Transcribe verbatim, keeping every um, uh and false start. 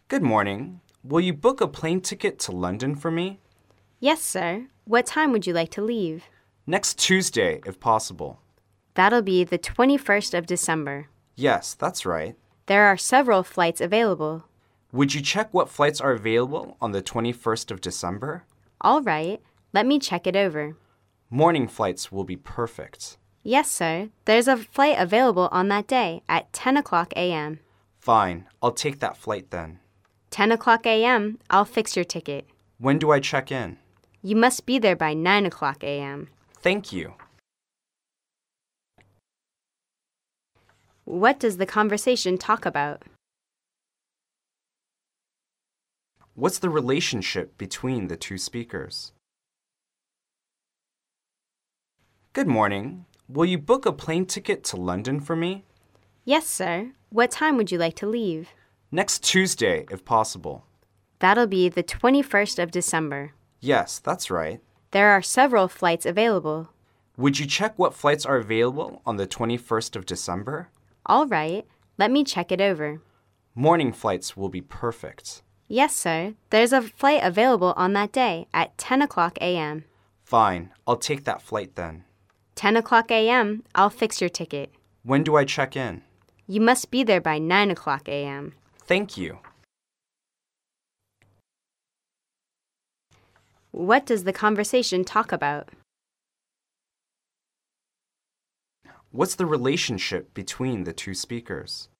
Good morning. Will you book a plane ticket to London for me? Yes, sir. What time would you like to leave? Next Tuesday, if possible. That'll be the twenty-first of December. Yes, that's right. There are several flights available. Would you check what flights are available on the twenty-first of December? All right. Let me check it over. Morning flights will be perfect. Yes, sir. There's a flight available on that day at ten o'clock a m Fine. I'll take that flight then. ten o'clock a m I'll fix your ticket. When do I check in? You must be there by nine o'clock a m Thank you. What does the conversation talk about? What's the relationship between the two speakers? Good morning. Will you book a plane ticket to London for me? Yes, sir. What time would you like to leave? Next Tuesday, if possible. That'll be the twenty-first of December. Yes, that's right. There are several flights available. Would you check what flights are available on the twenty-first of December? All right. Let me check it over. Morning flights will be perfect. Yes, sir. There's a flight available on that day at ten o'clock a m Fine. I'll take that flight then. ten o'clock a m I'll fix your ticket. When do I check in? You must be there by nine o'clock a m Thank you. What does the conversation talk about? What's the relationship between the two speakers?